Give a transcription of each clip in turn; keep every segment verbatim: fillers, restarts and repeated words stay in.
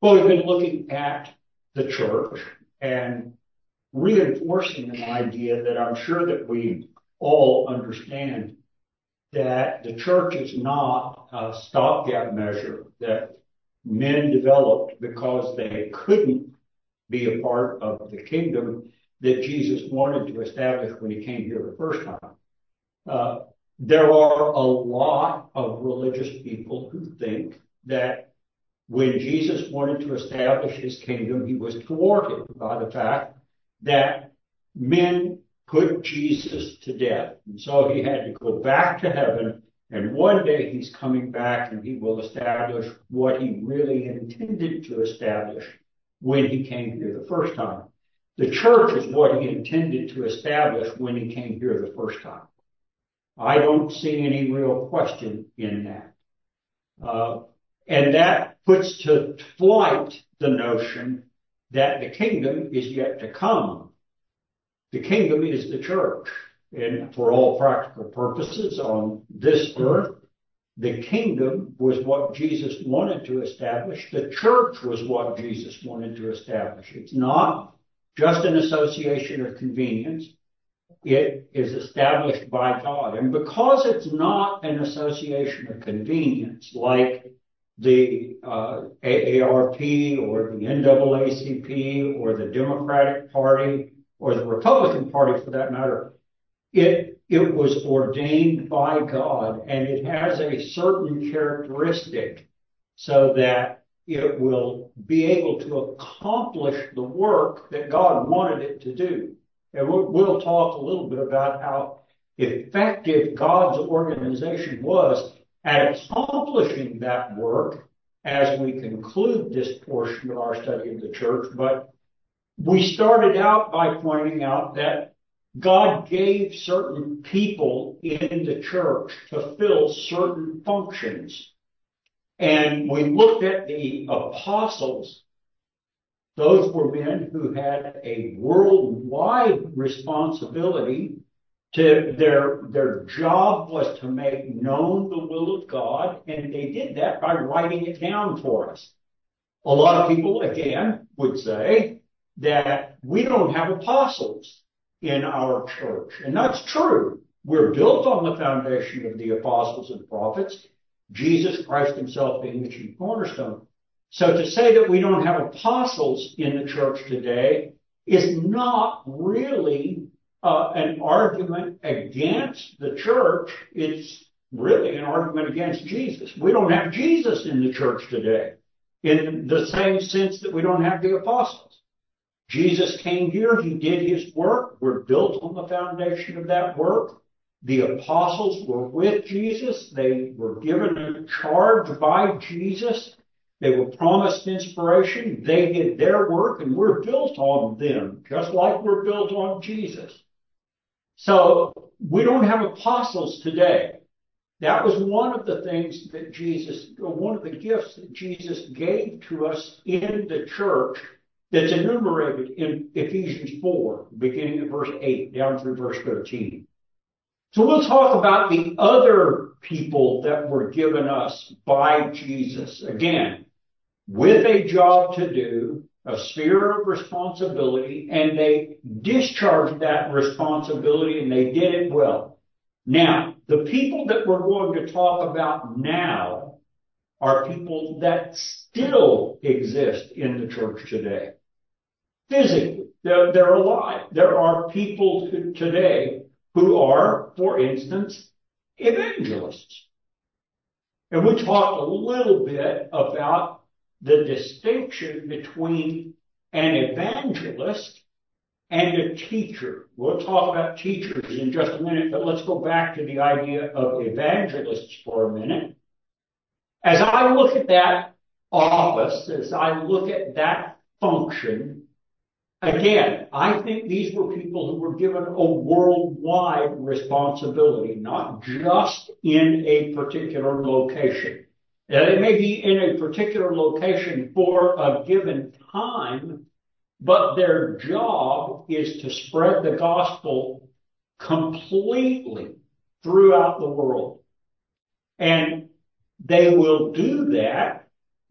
Well, we've been looking at the church and reinforcing an idea that I'm sure that we all understand, that the church is not a stopgap measure that men developed because they couldn't be a part of the kingdom that Jesus wanted to establish when he came here the first time. Uh, there are a lot of religious people who think that when Jesus wanted to establish his kingdom, he was thwarted by the fact that men put Jesus to death. And so he had to go back to heaven, and one day he's coming back and he will establish what he really intended to establish when he came here the first time. The church is what he intended to establish when he came here the first time. I don't see any real question in that. Uh, and that puts to flight the notion that the kingdom is yet to come. The kingdom is the church. And for all practical purposes on this earth, the kingdom was what Jesus wanted to establish. The church was what Jesus wanted to establish. It's not just an association of convenience. It is established by God. And because it's not an association of convenience like the uh, A A R P or the N double A C P or the Democratic Party or the Republican Party for that matter, it, it was ordained by God, and it has a certain characteristic so that it will be able to accomplish the work that God wanted it to do. And we'll, we'll talk a little bit about how effective God's organization was at accomplishing that work as we conclude this portion of our study of the church. But we started out by pointing out that God gave certain people in the church to fill certain functions. And we looked at the apostles. Those were men who had a worldwide responsibility. To their, their job was to make known the will of God, and they did that by writing it down for us. A lot of people, again, would say that we don't have apostles in our church. And that's true. We're built on the foundation of the apostles and prophets, Jesus Christ himself being the chief cornerstone. So to say that we don't have apostles in the church today is not really uh, an argument against the church. It's really an argument against Jesus. We don't have Jesus in the church today in the same sense that we don't have the apostles. Jesus came here. He did his work. We're built on the foundation of that work. The apostles were with Jesus. They were given a charge by Jesus. They were promised inspiration. They did their work, and we're built on them, just like we're built on Jesus. So we don't have apostles today. That was one of the things that Jesus, or one of the gifts that Jesus gave to us in the church that's enumerated in Ephesians four, beginning at verse eight, down through verse thirteen. So we'll talk about the other people that were given us by Jesus. Again, with a job to do, a sphere of responsibility, and they discharged that responsibility, and they did it well. Now, the people that we're going to talk about now are people that still exist in the church today. Physically, they're, they're alive. There are people who, today who are, for instance, evangelists. And we talked a little bit about the distinction between an evangelist and a teacher. We'll talk about teachers in just a minute, but let's go back to the idea of evangelists for a minute. As I look at that office, as I look at that function, again, I think these were people who were given a worldwide responsibility, not just in a particular location. Now, they may be in a particular location for a given time, but their job is to spread the gospel completely throughout the world. And they will do that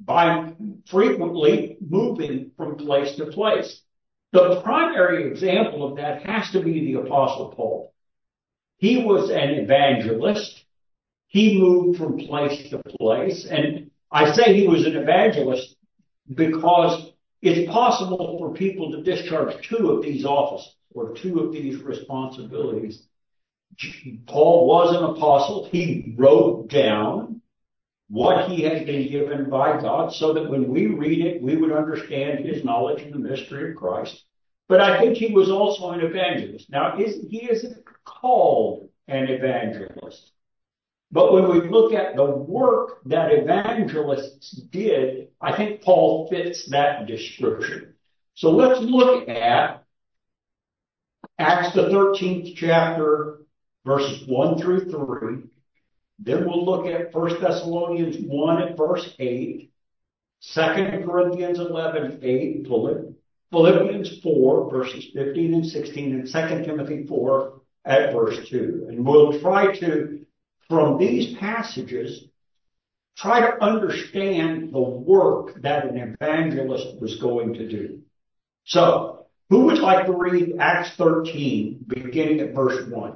by frequently moving from place to place. The primary example of that has to be the Apostle Paul. He was an evangelist. He moved from place to place. And I say he was an evangelist because it's possible for people to discharge two of these offices or two of these responsibilities. Paul was an apostle. He wrote down what he had been given by God so that when we read it, we would understand his knowledge in the mystery of Christ. But I think he was also an evangelist. Now, he isn't called an evangelist. But when we look at the work that evangelists did, I think Paul fits that description. So let's look at Acts the thirteenth chapter, verses one through three. Then we'll look at First Thessalonians one at verse eight, Second Corinthians eleven, eight, Philippians four, verses fifteen and sixteen, and Second Timothy four at verse two. And we'll try to, from these passages, try to understand the work that an evangelist was going to do. So, who would like to read Acts thirteen, beginning at verse one?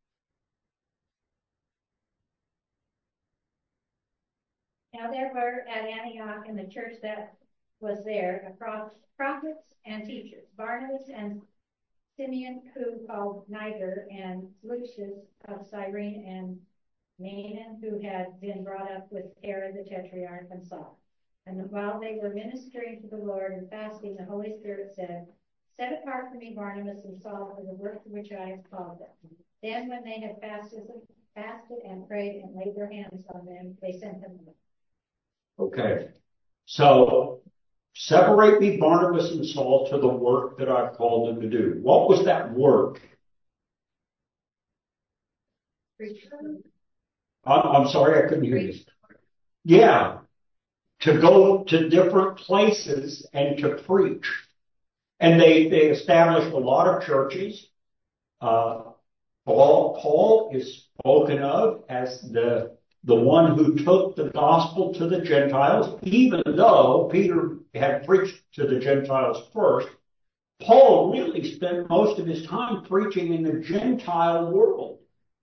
Now there were at Antioch in the church that was there prophets and teachers, Barnabas and Simeon, who called Niger, and Lucius of Cyrene, and Manaen, who had been brought up with Herod the Tetrarch, and Saul. And while they were ministering to the Lord and fasting, the Holy Spirit said, "Set apart for me Barnabas and Saul for the work to which I have called them." Then when they had fasted, fasted and prayed and laid their hands on them, they sent them away. Okay, so separate me Barnabas and Saul to the work that I've called them to do. What was that work? I'm, I'm sorry, I couldn't hear you. Yeah, to go to different places and to preach. And they, they established a lot of churches. Uh, Paul, Paul is spoken of as the the one who took the gospel to the Gentiles, even though Peter had preached to the Gentiles first. Paul really spent most of his time preaching in the Gentile world.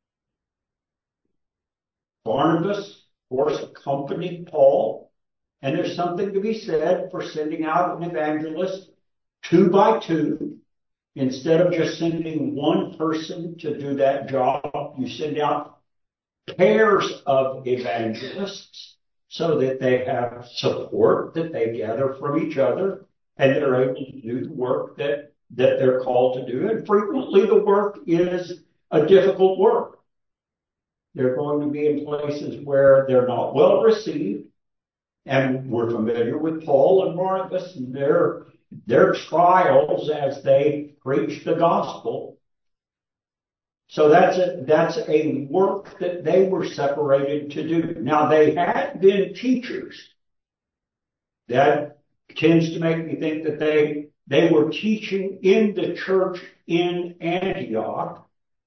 Barnabas, of course, accompanied Paul, and there's something to be said for sending out an evangelist two by two. Instead of just sending one person to do that job, you send out pairs of evangelists so that they have support that they gather from each other and they're able to do the work that, that they're called to do. And frequently the work is a difficult work. They're going to be in places where they're not well received. And we're familiar with Paul and Barnabas and their, their trials as they preach the gospel. So that's a, that's a work that they were separated to do. Now, they had been teachers. That tends to make me think that they, they were teaching in the church in Antioch.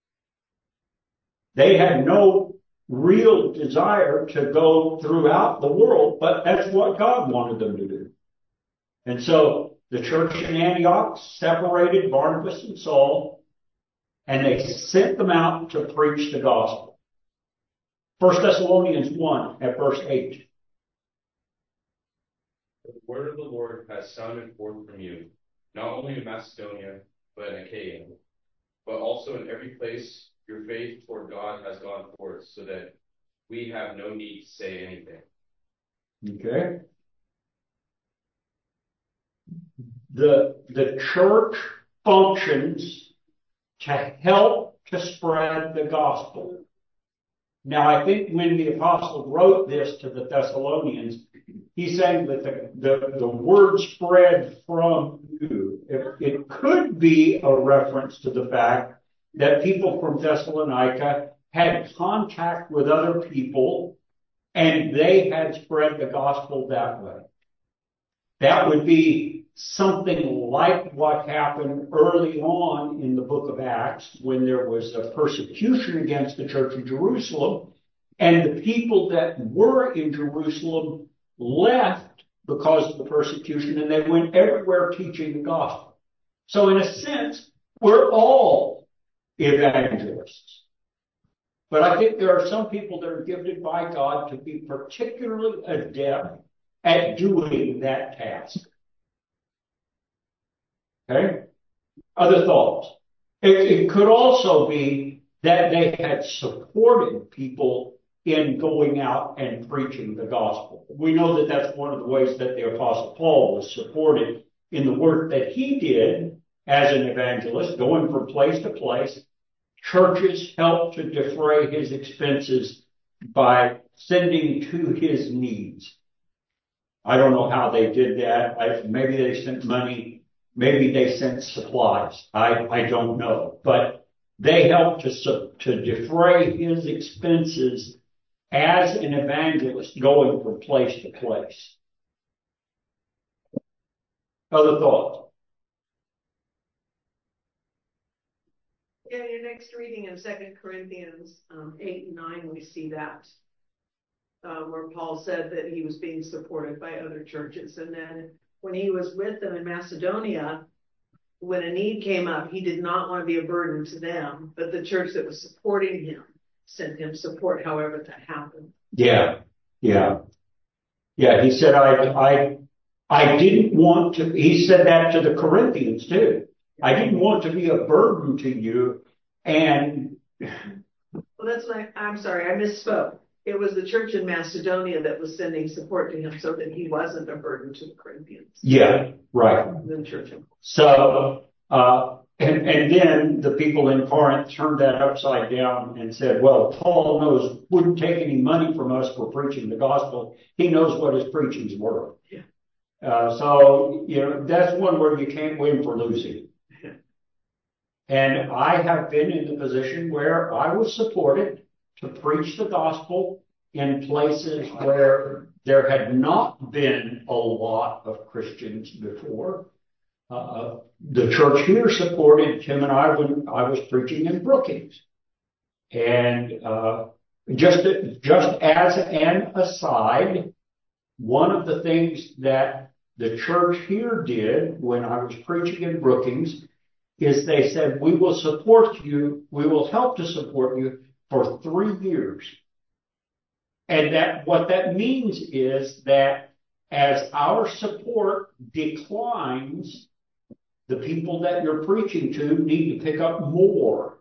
They had no real desire to go throughout the world, but that's what God wanted them to do. And so the church in Antioch separated Barnabas and Saul, and they sent them out to preach the gospel. First Thessalonians one at verse eight. The word of the Lord has sounded forth from you, not only in Macedonia, but in Achaia, but also in every place your faith toward God has gone forth, so that we have no need to say anything. Okay. The, the church functions to help to spread the gospel. Now, I think when the apostle wrote this to the Thessalonians, he's saying that the, the, the word spread from you. It, it could be a reference to the fact that people from Thessalonica had contact with other people and they had spread the gospel that way. That would be something like what happened early on in the book of Acts when there was a persecution against the church in Jerusalem, and the people that were in Jerusalem left because of the persecution, and they went everywhere teaching the gospel. So in a sense, we're all evangelists. But I think there are some people that are gifted by God to be particularly adept at doing that task. Okay? Other thoughts? It, it could also be that they had supported people in going out and preaching the gospel. We know that that's one of the ways that the Apostle Paul was supported in the work that he did as an evangelist, going from place to place. Churches helped to defray his expenses by sending to his needs. I don't know how they did that. I, maybe they sent money. Maybe they sent supplies. I, I don't know. But they helped to, to defray his expenses as an evangelist going from place to place. Other thoughts? Yeah, your next reading in Second Corinthians um, eight and nine, we see that uh, where Paul said that he was being supported by other churches. And then when he was with them in Macedonia, when a need came up, he did not want to be a burden to them, but the church that was supporting him sent him support however that happened. Yeah, yeah. Yeah, he said, I, I, I didn't want to, he said that to the Corinthians too. I didn't want to be a burden to you. And well, that's what I, I'm sorry, I misspoke. It was the church in Macedonia that was sending support to him so that he wasn't a burden to the Corinthians. Yeah, right. The church. So, uh, and, and then the people in Corinth turned that upside down and said, well, Paul knows, wouldn't take any money from us for preaching the gospel. He knows what his preaching's worth. Yeah. Uh, so, you know, that's one where you can't win for losing. Yeah. And I have been in the position where I was supported to preach the gospel in places where there had not been a lot of Christians before. Uh, the church here supported Tim and I when I was preaching in Brookings. And uh, just, just as an aside, one of the things that the church here did when I was preaching in Brookings is they said, we will support you, we will help to support you for three years. And that what that means is that as our support declines, the people that you're preaching to need to pick up more.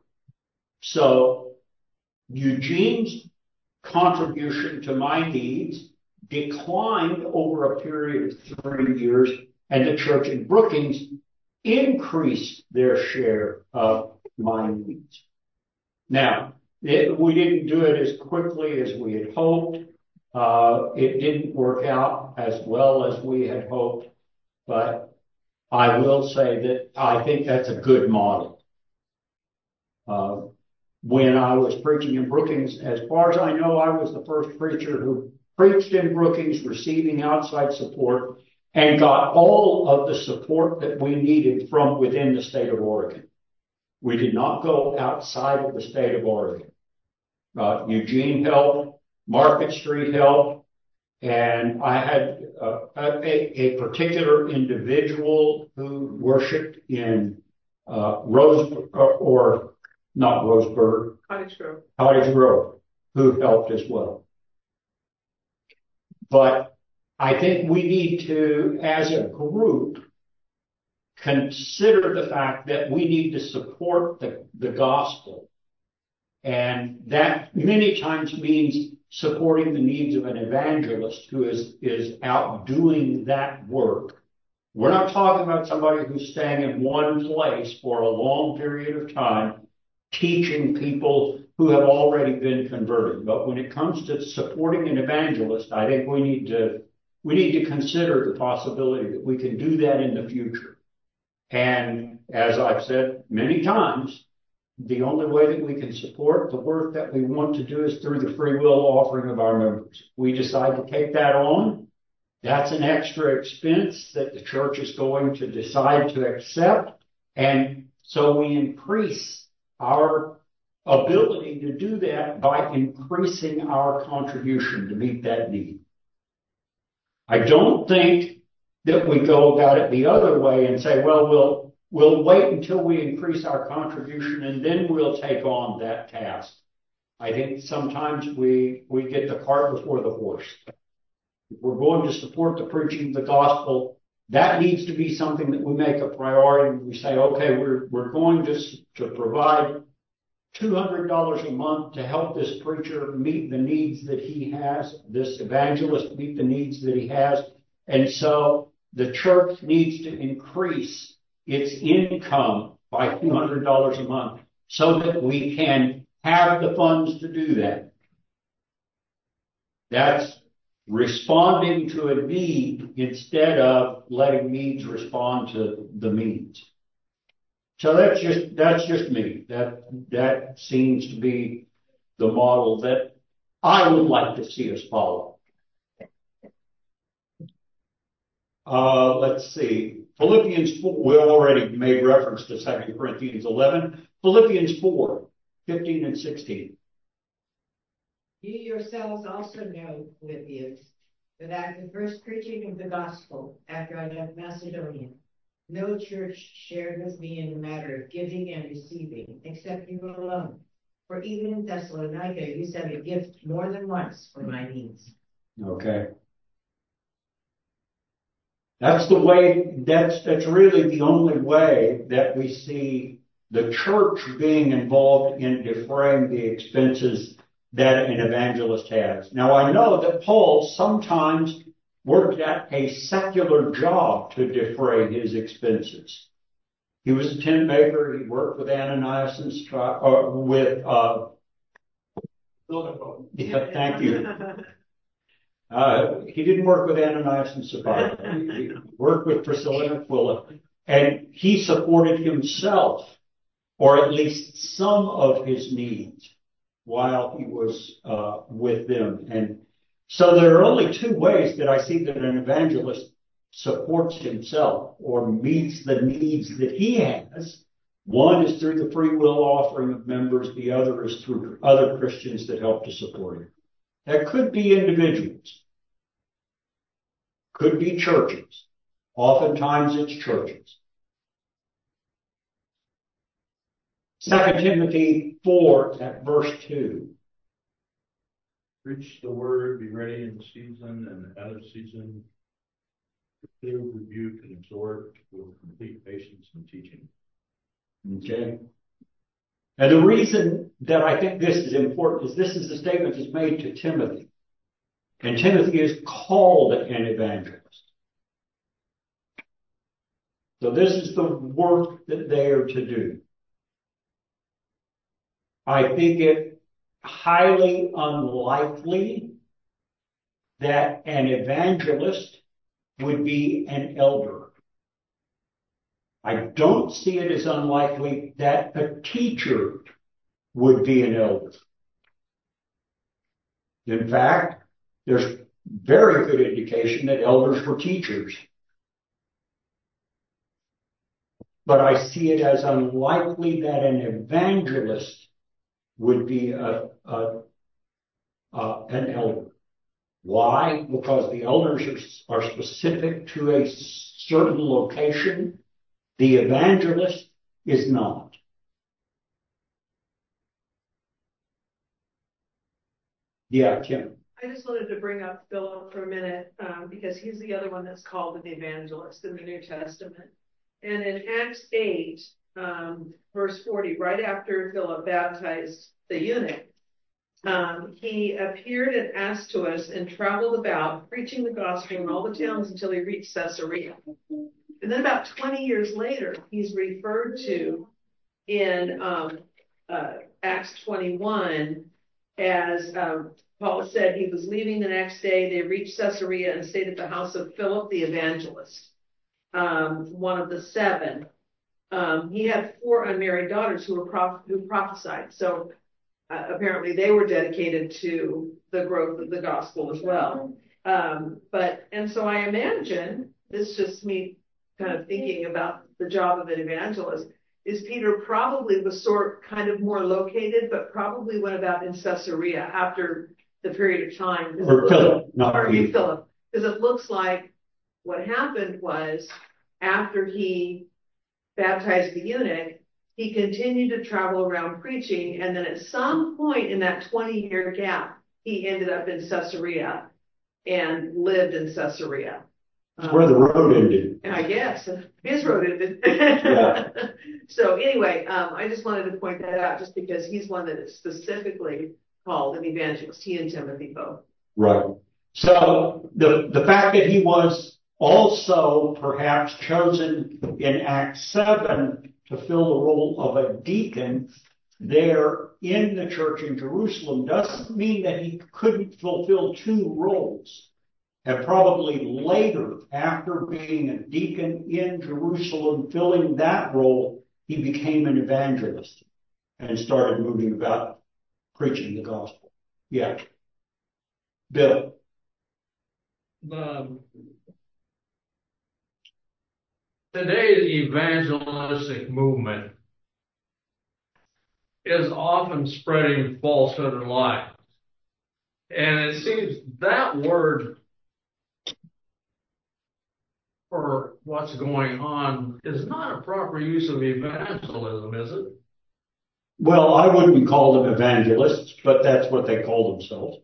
So Eugene's contribution to my needs declined over a period of three years, and the church in Brookings increased their share of my needs. Now, it, we didn't do it as quickly as we had hoped. Uh, it didn't work out as well as we had hoped, but I will say that I think that's a good model. Uh, when I was preaching in Brookings, as far as I know, I was the first preacher who preached in Brookings, receiving outside support, and got all of the support that we needed from within the state of Oregon. We did not go outside of the state of Oregon. Uh, Eugene helped, Market Street helped, and I had uh, a, a particular individual who worshiped in uh, Rose or, or not Roseburg, Cottage Grove. Cottage Grove, who helped as well. But I think we need to, as a group, consider the fact that we need to support the, the gospel. And that many times means supporting the needs of an evangelist who is, is out doing that work. We're not talking about somebody who's staying in one place for a long period of time, teaching people who have already been converted. But when it comes to supporting an evangelist, I think we need to, we need to consider the possibility that we can do that in the future. And as I've said many times, the only way that we can support the work that we want to do is through the free will offering of our members. We decide to take that on. That's an extra expense that the church is going to decide to accept. And so we increase our ability to do that by increasing our contribution to meet that need. I don't think that we go about it the other way and say, well, we'll, we'll wait until we increase our contribution and then we'll take on that task. I think sometimes we, we get the cart before the horse. If we're going to support the preaching of the gospel, that needs to be something that we make a priority. We say, okay, we're, we're going to, to provide two hundred dollars a month to help this preacher meet the needs that he has, this evangelist meet the needs that he has. And so the church needs to increase its income by two hundred dollars a month so that we can have the funds to do that. That's responding to a need instead of letting needs respond to the means. So that's just, that's just me. That, that seems to be the model that I would like to see us follow. Uh, let's see. Philippians four, we already made reference to Second Corinthians eleven. Philippians four, fifteen and sixteen. You yourselves also know, Philippians, that at the first preaching of the gospel after I left Macedonia, no church shared with me in the matter of giving and receiving, except you alone. For even in Thessalonica, you sent a gift more than once for my needs. Okay. That's the way, that's, that's really the only way that we see the church being involved in defraying the expenses that an evangelist has. Now, I know that Paul sometimes worked at a secular job to defray his expenses. He was a tent maker. He worked with Ananias and Stri- or with, uh, yeah, thank you. Uh, he didn't work with Ananias and Sapphira. He worked with Priscilla and Aquila, and he supported himself, or at least some of his needs, while he was uh, with them. And so there are only two ways that I see that an evangelist supports himself or meets the needs that he has. One is through the free will offering of members. The other is through other Christians that help to support him. That could be individuals. Could be churches. Oftentimes it's churches. Second Timothy four at verse two. Preach the word, be ready in season and out of season. Clear, rebuke, and exhort with complete patience and teaching. Okay. And the reason that I think this is important is this is the statement that's made to Timothy. And Timothy is called an evangelist. So this is the work that they are to do. I think it highly unlikely that an evangelist would be an elder. I don't see it as unlikely that a teacher would be an elder. In fact, there's very good indication that elders were teachers. But I see it as unlikely that an evangelist would be a, a, a, an elder. Why? Because the elders are, are specific to a certain location. The evangelist is not. Yeah, Kim. I just wanted to bring up Philip for a minute, um, because he's the other one that's called an evangelist in the New Testament. And in Acts eight, um, verse forty, right after Philip baptized the eunuch, um, he appeared and asked to us and traveled about preaching the gospel in all the towns until he reached Caesarea. And then about twenty years later, he's referred to in um, uh, Acts twenty-one as um, Paul said he was leaving the next day. They reached Caesarea and stayed at the house of Philip the evangelist, um, one of the seven. Um, he had four unmarried daughters who were proph- who prophesied. So uh, apparently they were dedicated to the growth of the gospel as well. Um, but and so I imagine, this is just me kind of thinking about the job of an evangelist, is Peter probably was sort kind of more located, but probably went about in Caesarea after the period of time. Or Philip, not Pardon me, Peter. Philip. Because it looks like what happened was after he baptized the eunuch, he continued to travel around preaching, and then at some point in that twenty year gap, he ended up in Caesarea and lived in Caesarea. That's where the road ended. I guess his road ended. Yeah. So anyway, um, I just wanted to point that out, just because he's one that is specifically called an evangelist. He and Timothy both. Right. So the the fact that he was also perhaps chosen in Acts seven to fill the role of a deacon there in the church in Jerusalem doesn't mean that he couldn't fulfill two roles. And probably later, after being a deacon in Jerusalem, filling that role, he became an evangelist and started moving about preaching the gospel. Yeah. Bill. Um, today's evangelistic movement is often spreading falsehood and lies. And it seems that word for what's going on is not a proper use of evangelism, is it? Well, I wouldn't call them evangelists, but that's what they call themselves.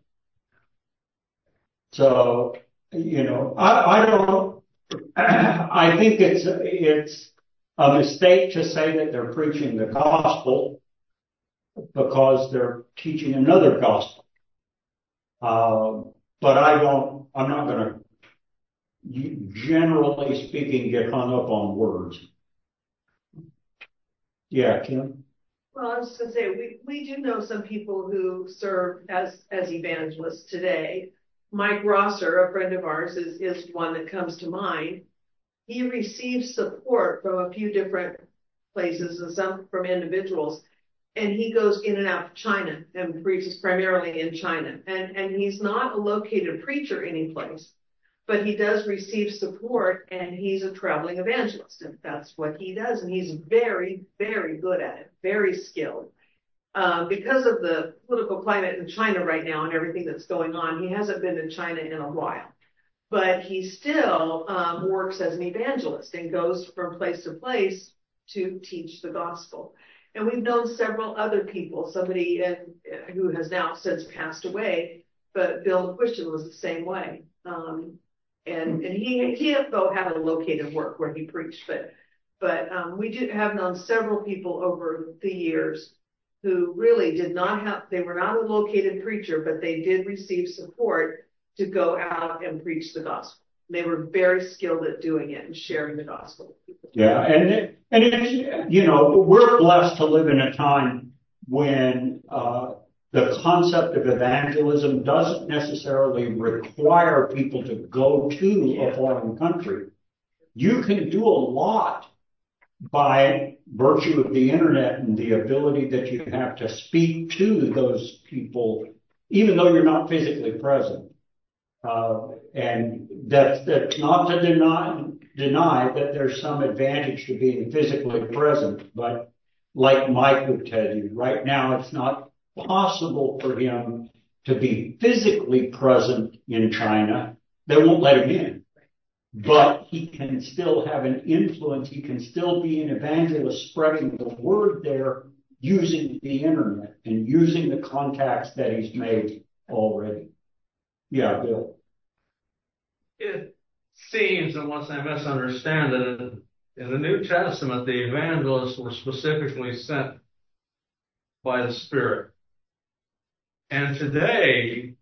So, you know, I, I don't, I think it's, it's a mistake to say that they're preaching the gospel because they're teaching another gospel. Uh, but I don't, I'm not going to, generally speaking, get hung up on words. Yeah, Kim? Well, I was just gonna say, we, we do know some people who serve as, as evangelists today. Mike Rosser, a friend of ours, is, is one that comes to mind. He receives support from a few different places and some from individuals. And he goes in and out of China and preaches primarily in China. And, and he's not a located preacher anyplace, but he does receive support, and he's a traveling evangelist. And that's what he does. And he's very, very good at it, very skilled. Um, because of the political climate in China right now and everything that's going on, he hasn't been to China in a while. But he still um, works as an evangelist and goes from place to place to teach the gospel. And we've known several other people, somebody in, who has now since passed away, but Bill Christian was the same way. Um, and and he, he though had a located work where he preached, but but um, we do have known several people over the years who really did not have, they were not a located preacher, but they did receive support to go out and preach the gospel. They were very skilled at doing it and sharing the gospel. Yeah, and it, and it's, you know, we're blessed to live in a time when uh, the concept of evangelism doesn't necessarily require people to go to a foreign country. You can do a lot by virtue of the internet and the ability that you have to speak to those people, even though you're not physically present. Uh, and that's, that's not to deny, deny that there's some advantage to being physically present, but like Mike would tell you, right now it's not possible for him to be physically present in China. They won't let him in, but he can still have an influence. He can still be an evangelist spreading the word there using the internet and using the contacts that he's made already. Yeah, Bill. It seems, unless I misunderstand it, in the New Testament, the evangelists were specifically sent by the Spirit. And today,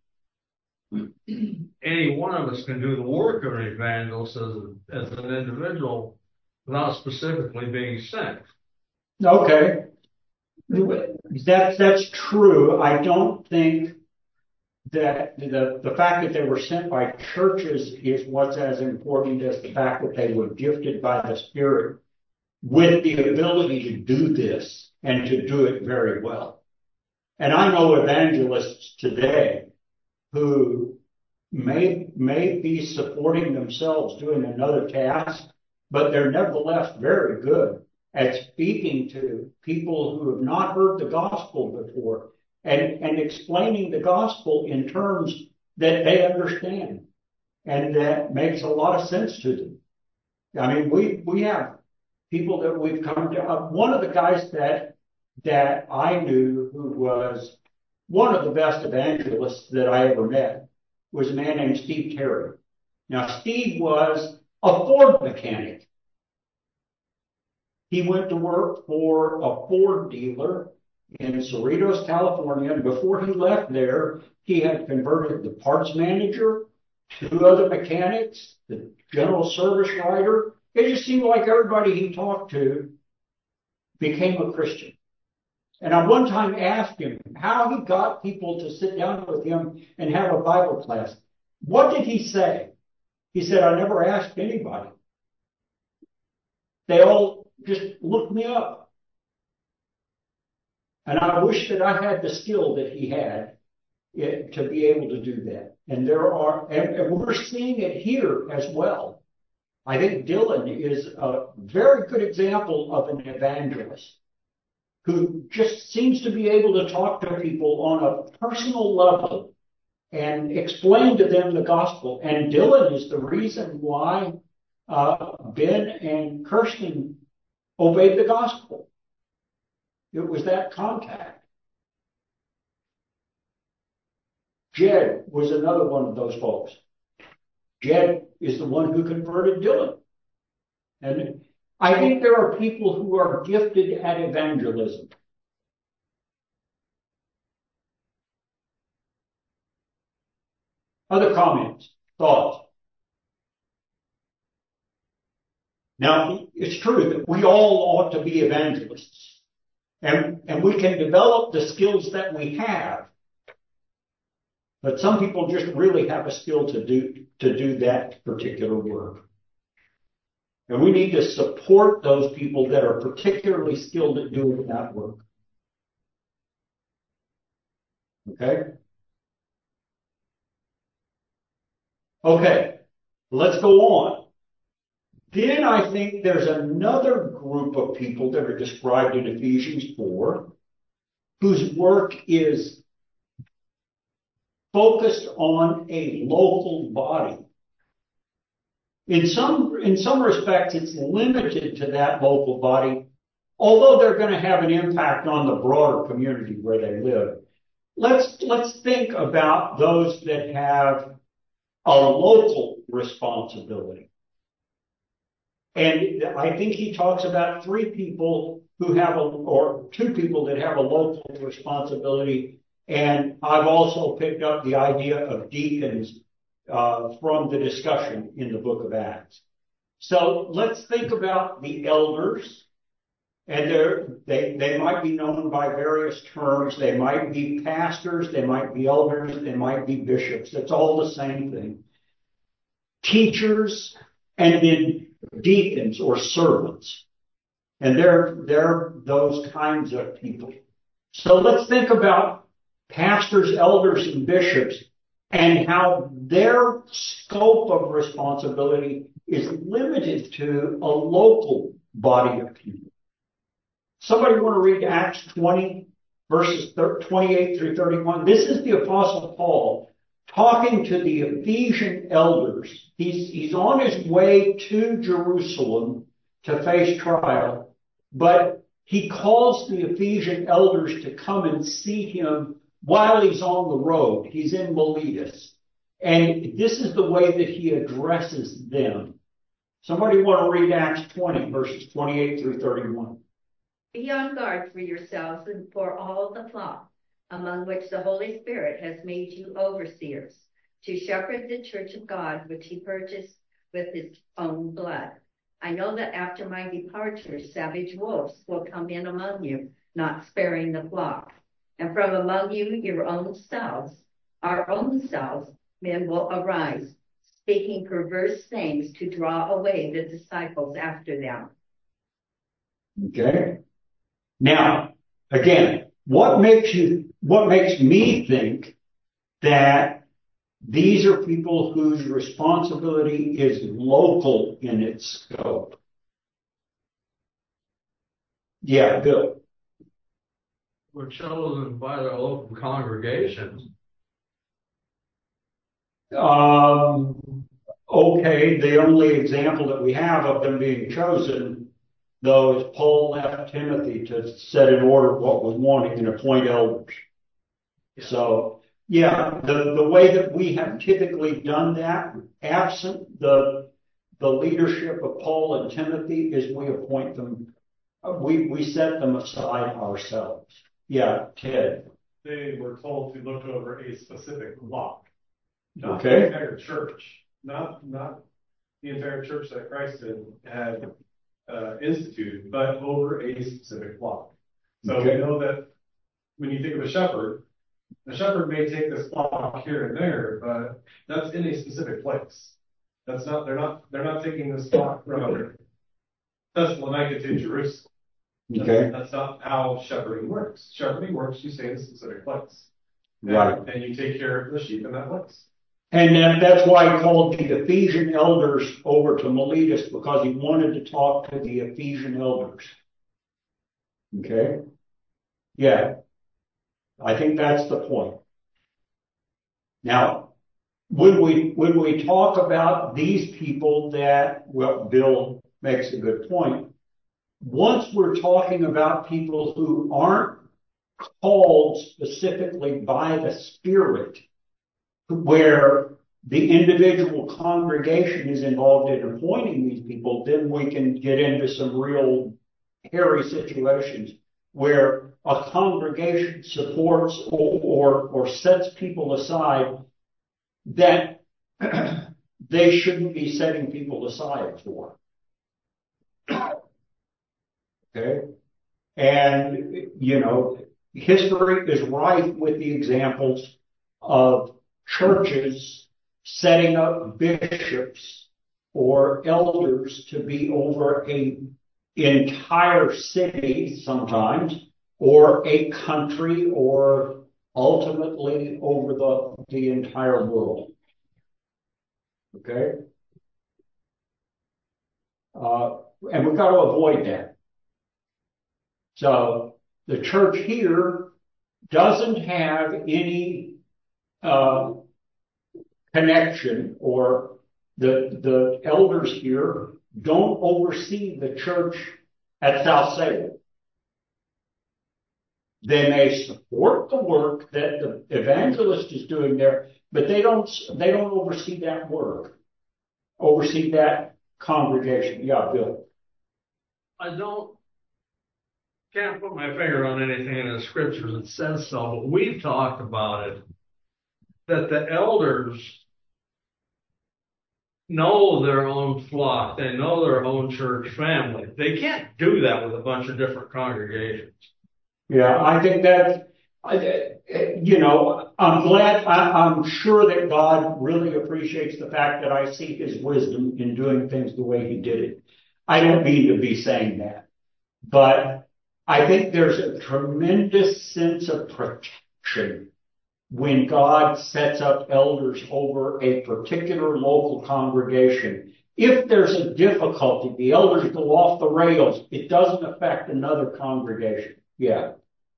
any one of us can do the work of an evangelist as, as an individual without specifically being sent. Okay. That's, that's true. I don't think that the, the fact that they were sent by churches is what's as important as the fact that they were gifted by the Spirit with the ability to do this and to do it very well. And I know evangelists today who may, may be supporting themselves doing another task, but they're nevertheless very good at speaking to people who have not heard the gospel before and, and explaining the gospel in terms that they understand. and that makes a lot of sense to them. I mean, we, we have people that we've come to, uh, one of the guys that, that I knew who was one of the best evangelists that I ever met was a man named Steve Terry. Now, Steve was a Ford mechanic. He went to work for a Ford dealer in Cerritos, California, and before he left there, he had converted the parts manager, two other mechanics, the general service writer. It just seemed like everybody he talked to became a Christian. And I one time asked him how he got people to sit down with him and have a Bible class. What did he say? He said, I never asked anybody. They all just looked me up. And I wish that I had the skill that he had it, to be able to do that. And there are, and, and we're seeing it here as well. I think Dylan is a very good example of an evangelist who just seems to be able to talk to people on a personal level and explain to them the gospel. And Dylan is the reason why uh, Ben and Kirsten obeyed the gospel. It was that contact. Jed was another one of those folks. Jed is the one who converted Dylan. And I think there are people who are gifted at evangelism. Other comments, thoughts? Now, it's true that we all ought to be evangelists. And, and we can develop the skills that we have. But some people just really have a skill to do, to do that particular work. And we need to support those people that are particularly skilled at doing that work. Okay? Okay, let's go on. Then I think there's another group of people that are described in Ephesians four, whose work is focused on a local body. In some, in some respects, it's limited to that local body, although they're going to have an impact on the broader community where they live. Let's, let's think about those that have a local responsibility. And I think he talks about three people who have a, or two people that have a local responsibility. And I've also picked up the idea of deacons uh, from the discussion in the book of Acts. So let's think about the elders. And they're, they, they might be known by various terms. They might be pastors, they might be elders, they might be bishops. It's all the same thing. Teachers, and then deacons or servants. And they're, they're those kinds of people. So let's think about pastors, elders, and bishops and how their scope of responsibility is limited to a local body of people. Somebody want to read Acts twenty, verses twenty-eight through thirty-one? This is the Apostle Paul talking to the Ephesian elders. He's, he's on his way to Jerusalem to face trial, but he calls the Ephesian elders to come and see him while he's on the road. He's in Miletus. And this is the way that he addresses them. Somebody want to read Acts twenty, verses twenty-eight through thirty-one. Be on guard for yourselves and for all the flock, among which the Holy Spirit has made you overseers, to shepherd the church of God, which he purchased with his own blood. I know that after my departure, savage wolves will come in among you, not sparing the flock. And from among you, your own selves, our own selves, men will arise, speaking perverse things to draw away the disciples after them. Okay. Now, again, what makes you, what makes me think that these are people whose responsibility is local in its scope? Yeah, Bill. Were chosen by their local congregations. Um, okay, the only example that we have of them being chosen, though, is Paul left Timothy to set in order what was wanting and appoint elders. So, yeah, the, the way that we have typically done that, absent the, the leadership of Paul and Timothy, is we appoint them, uh, we, we set them aside ourselves. Yeah, Ted. They were told to look over a specific block, not Okay. the entire church, not, not the entire church that Christ had, had uh, instituted, but over a specific block. So Okay. we know that when you think of a shepherd, the shepherd may take this flock here and there, but that's in a specific place. That's not, they're not, they're not taking this flock from Thessalonica to Jerusalem. That's, Okay. that's not how shepherding works. Shepherding works, you stay in a specific place. And, Right. and you take care of the sheep in that place. And then that's why he called the Ephesian elders over to Miletus, because he wanted to talk to the Ephesian elders. Okay? Yeah. I think that's the point. Now, when we, when we talk about these people that, well, Bill makes a good point. Once we're talking about people who aren't called specifically by the Spirit, where the individual congregation is involved in appointing these people, then we can get into some real hairy situations where a congregation supports or, or, or sets people aside that they shouldn't be setting people aside for. Okay? And, you know, history is rife with the examples of churches setting up bishops or elders to be over a entire city sometimes, or a country, or ultimately over the, the entire world. Okay? Uh, and we've got to avoid that. So the church here doesn't have any uh, connection, or the, the elders here don't oversee the church at South Salem. They may support the work that the evangelist is doing there, but they don't, they don't oversee that work, oversee that congregation. Yeah, Bill. I don't, can't put my finger on anything in the scriptures that says so, but we've talked about it, that the elders know their own flock, they know their own church family. They can't do that with a bunch of different congregations. Yeah, I think that, you know, I'm glad, I, I'm sure that God really appreciates the fact that I see his wisdom in doing things the way he did it. I don't mean to be saying that, but I think there's a tremendous sense of protection when God sets up elders over a particular local congregation. If there's a difficulty, the elders go off the rails, it doesn't affect another congregation. Yeah.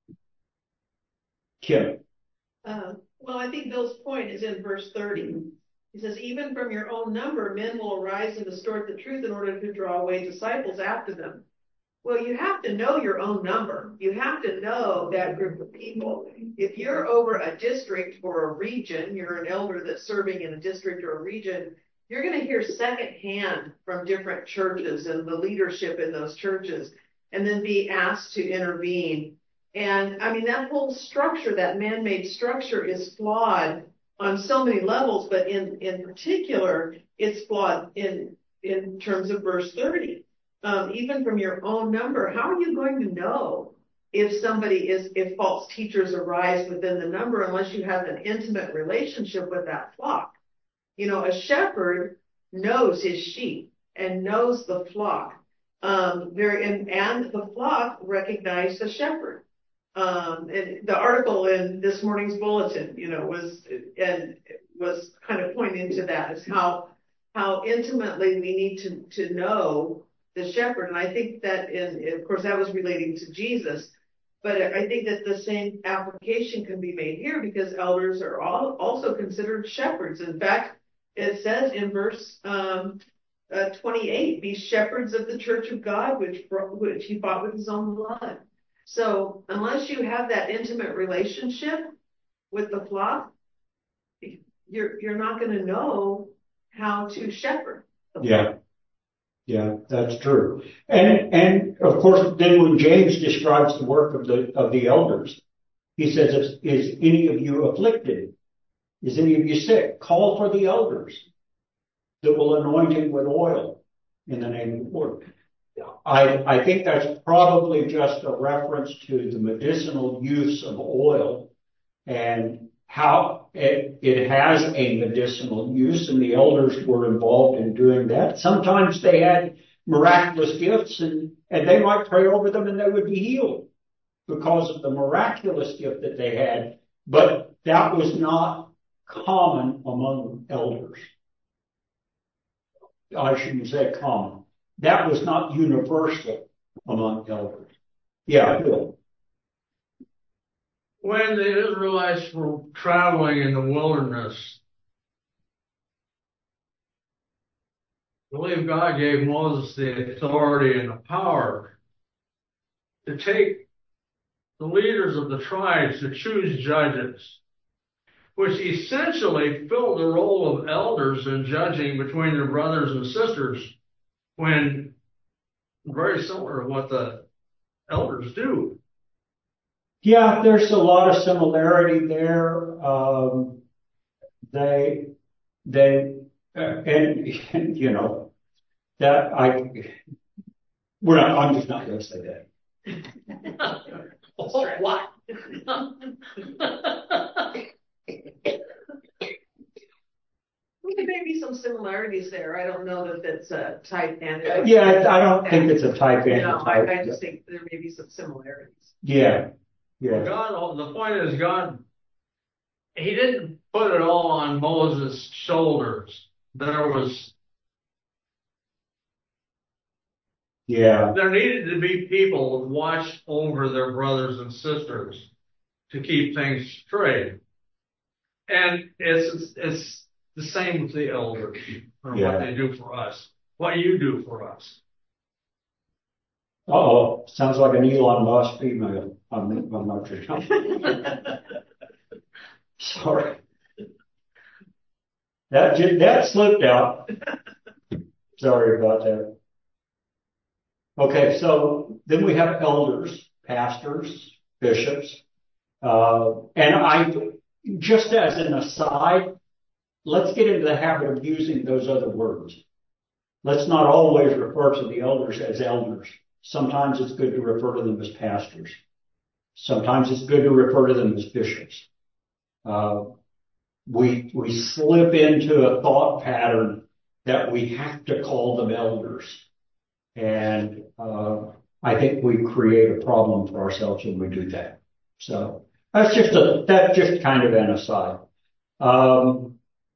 Kim. Uh, well, I think Bill's point is in verse thirty. He says, even from your own number, men will arise and distort the truth in order to draw away disciples after them. Well, you have to know your own number. You have to know that group of people. If you're over a district or a region, you're an elder that's serving in a district or a region, you're going to hear secondhand from different churches and the leadership in those churches, and then be asked to intervene. And I mean, that whole structure, that man-made structure, is flawed on so many levels, but in, in particular, it's flawed in, in terms of verse thirty. Um, even from your own number, how are you going to know if somebody is, if false teachers arise within the number, unless you have an intimate relationship with that flock? You know, a shepherd knows his sheep and knows the flock. Um, very, and, and the flock recognize the shepherd. Um, and the article in this morning's bulletin, you know, was, and was kind of pointing to that, is how, how intimately we need to, to know the shepherd. And I think that in, of course, that was relating to Jesus, but I think that the same application can be made here, because elders are all also considered shepherds. In fact, it says in verse, um, uh, twenty-eight, be shepherds of the church of God, which, which he bought with his own blood. So unless you have that intimate relationship with the flock, you're, you're not going to know how to shepherd. Yeah. Yeah, that's true. And, and of course, then when James describes the work of the, of the elders, he says, is, is any of you afflicted? Is any of you sick? Call for the elders that will anoint him with oil in the name of the Lord. I, I think that's probably just a reference to the medicinal use of oil and how it, it has a medicinal use, and the elders were involved in doing that. Sometimes they had miraculous gifts, and, and they might pray over them and they would be healed because of the miraculous gift that they had, but that was not common among elders. I shouldn't say common. That was not universal among elders. Yeah, Bill. When the Israelites were traveling in the wilderness, I believe God gave Moses the authority and the power to take the leaders of the tribes to choose judges, which essentially filled the role of elders in judging between their brothers and sisters, when very similar to what the elders do. Yeah, there's a lot of similarity there. Um, they, they, uh, and, and, you know, that I, we're not, I'm just not going to say that. Oh, what? There may be some similarities there. I don't know that that's a type and. Yeah, I don't think it's a type and No, a type. I, I just think there may be some similarities. Yeah, yeah. God, the point is, God, he didn't put it all on Moses' shoulders. There was, yeah, there needed to be people who watched over their brothers and sisters to keep things straight. And it's, it's the same with the elders, or yeah. what they do for us, what you do for us. Uh-oh, sounds like an Elon Musk email. I'm, I'm not sure. Sorry. That, that slipped out. Sorry about that. Okay, so then we have elders, pastors, bishops. Uh, and I, just as an aside, let's get into the habit of using those other words. Let's not always refer to the elders as elders. Sometimes it's good to refer to them as pastors. Sometimes it's good to refer to them as bishops. Uh, we, we slip into a thought pattern that we have to call them elders. And, uh, I think we create a problem for ourselves when we do that. So that's just a, that's just kind of an aside. Um,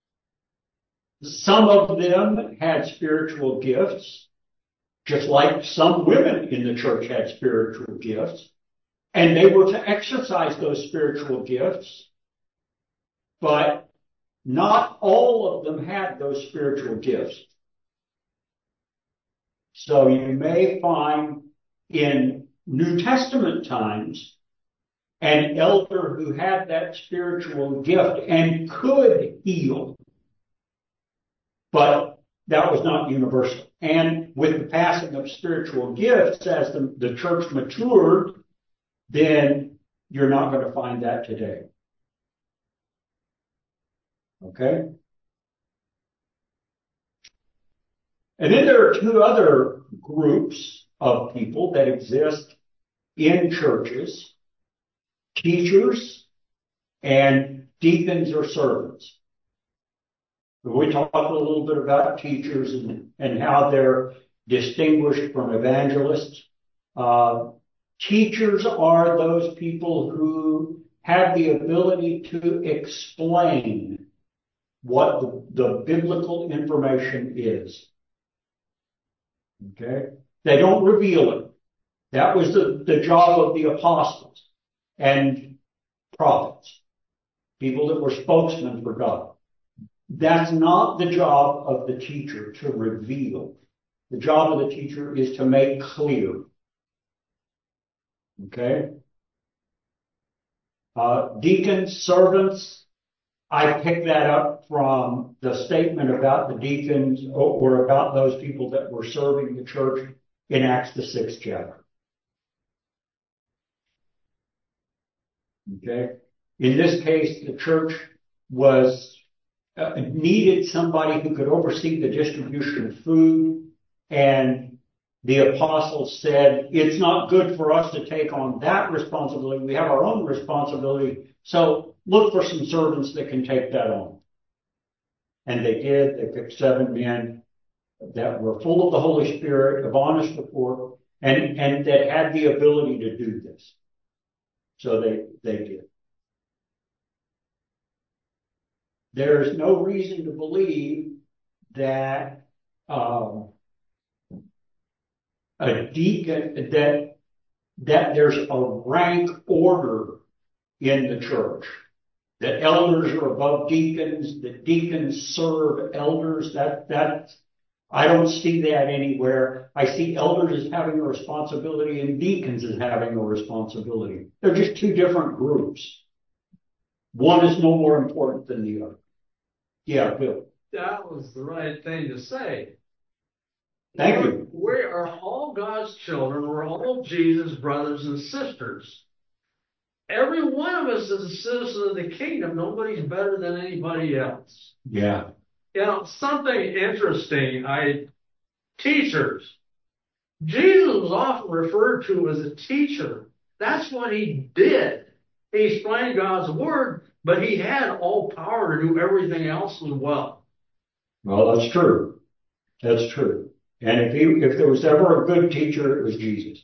some of them had spiritual gifts, just like some women in the church had spiritual gifts, and they were to exercise those spiritual gifts, but not all of them had those spiritual gifts. So you may find in New Testament times an elder who had that spiritual gift and could heal, but that was not universal. And with the passing of spiritual gifts, as the, the church matured, then you're not going to find that today. Okay? And then there are two other groups of people that exist in churches: teachers and deacons or servants. We talked a little bit about teachers and, and how they're distinguished from evangelists. Uh, teachers are those people who have the ability to explain what the, the biblical information is. Okay? They don't reveal it. That was the, the job of the apostles and prophets, people that were spokesmen for God. That's not the job of the teacher to reveal. The job of the teacher is to make clear. Okay? Uh, deacons, servants, I picked that up from the statement about the deacons or, or about those people that were serving the church in Acts the sixth chapter. Okay? In this case, the church was uh, needed somebody who could oversee the distribution of food, and the apostles said, it's not good for us to take on that responsibility. We have our own responsibility. So look for some servants that can take that on. And they did. They picked seven men that were full of the Holy Spirit, of honest report, and, and that had the ability to do this. So they, they did. There is no reason to believe that um, a deacon, that, that there's a rank order in the church. That elders are above deacons, that deacons serve elders. That, that, I don't see that anywhere. I see elders as having a responsibility and deacons as having a responsibility. They're just two different groups. One is no more important than the other. Yeah, Bill. That was the right thing to say. Thank we're, you. We are all God's children. We're all Jesus' brothers and sisters. Every one of us is a citizen of the kingdom. Nobody's better than anybody else. Yeah. You know, something interesting, I, teachers. Jesus was often referred to as a teacher. That's what he did. He explained God's word, but he had all power to do everything else as well. Well, that's true. That's true. And if he, if there was ever a good teacher, it was Jesus.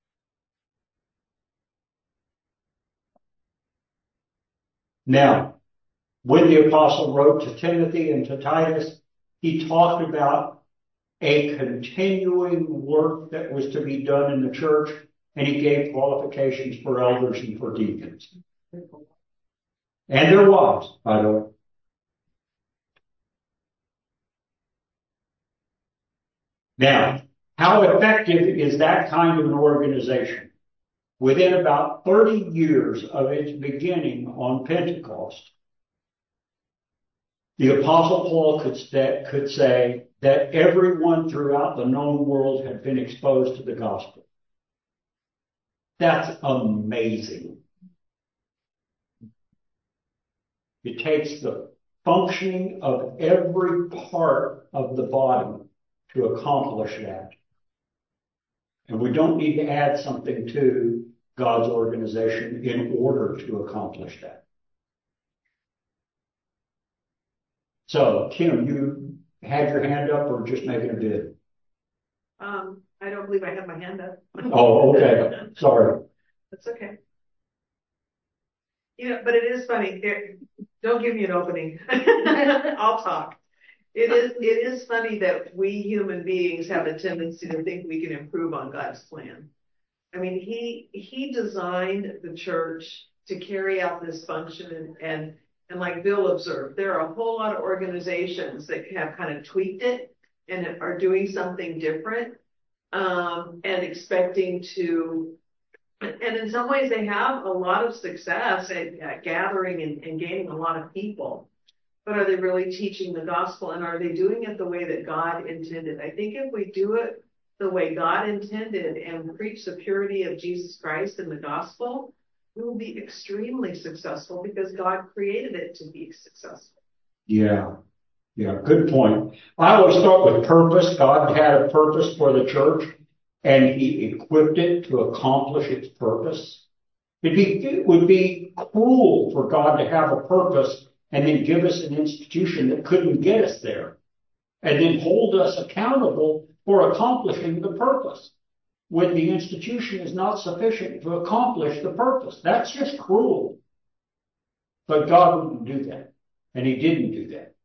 Now, when the apostle wrote to Timothy and to Titus, he talked about a continuing work that was to be done in the church, and he gave qualifications for elders and for deacons. And there was, by the way. Now, how effective is that kind of an organization? Within about thirty years of its beginning on Pentecost, the Apostle Paul could, st- could say that everyone throughout the known world had been exposed to the gospel. That's amazing. It takes the functioning of every part of the body to accomplish that. And we don't need to add something to God's organization in order to accomplish that. So, Kim, you had your hand up or just making a bid? Um, I don't believe I have my hand up. Oh, okay. Sorry. That's okay. You know, but it is funny. It, don't give me an opening. I'll talk. It is, it is funny that we human beings have a tendency to think we can improve on God's plan. I mean, he, he designed the church to carry out this function, and, and, and like Bill observed, there are a whole lot of organizations that have kind of tweaked it and are doing something different, um, and expecting to, and in some ways they have a lot of success at, at gathering and, and gaining a lot of people. But are they really teaching the gospel, and are they doing it the way that God intended? I think if we do it the way God intended and preach the purity of Jesus Christ and the gospel, we will be extremely successful because God created it to be successful. Yeah. Yeah, good point. I always thought with purpose, God had a purpose for the church, and he equipped it to accomplish its purpose. It'd be, it would be cruel for God to have a purpose and then give us an institution that couldn't get us there, and then hold us accountable for accomplishing the purpose when the institution is not sufficient to accomplish the purpose. That's just cruel. But God wouldn't do that, and he didn't do that.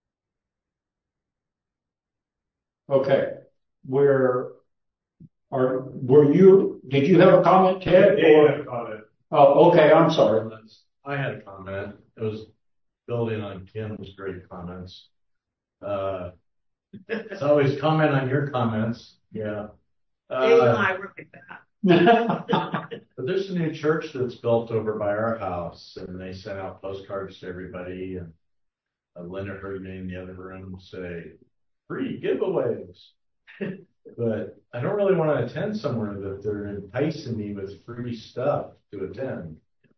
Okay, where are, were you, did you have a comment, Ted? Yeah, you have a comment. Oh, okay, I'm sorry. I had a comment. It was building on Kim's great comments. Uh, it's always comment on your comments, yeah. Dave and Uh, I were like that. but there's a new church that's built over by our house, and they sent out postcards to everybody, and uh, Linda heard me in the other room say, free giveaways. But I don't really want to attend somewhere that they're enticing me with free stuff to attend.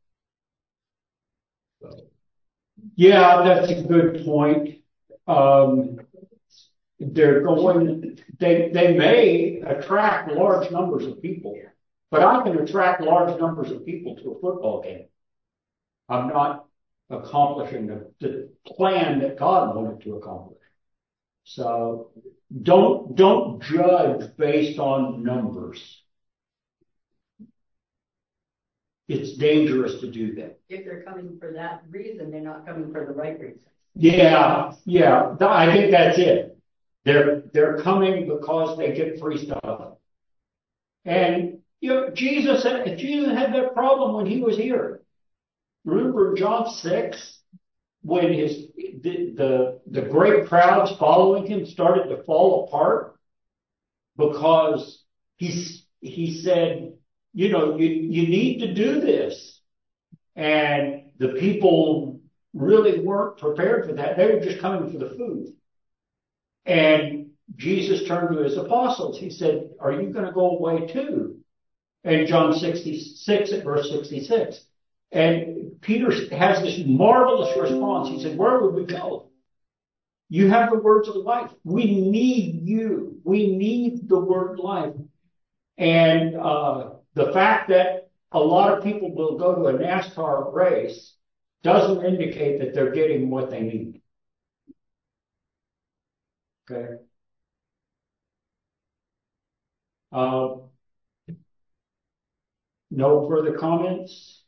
So. Yeah, that's a good point. Um, they're going, they, they may attract large numbers of people, but I can attract large numbers of people to a football game. I'm not accomplishing the, the plan that God wanted to accomplish. So don't, don't judge based on numbers. It's dangerous to do that. If they're coming for that reason, they're not coming for the right reason. Yeah, yeah, th- I think that's it. They're, they're coming because they get free stuff. And, you know, Jesus had, Jesus had that problem when he was here. Remember John six, when his, the, the, the great crowds following him started to fall apart because he's, he said, you know, you, you need to do this. And the people really weren't prepared for that. They were just coming for the food. And Jesus turned to his apostles. He said, are you going to go away too? And John sixty-six at verse sixty-six. And Peter has this marvelous response. He said, where would we go? You have the words of life. We need you. We need the word life. And uh, the fact that a lot of people will go to a NASCAR race doesn't indicate that they're getting what they need. Okay. Uh, no further comments?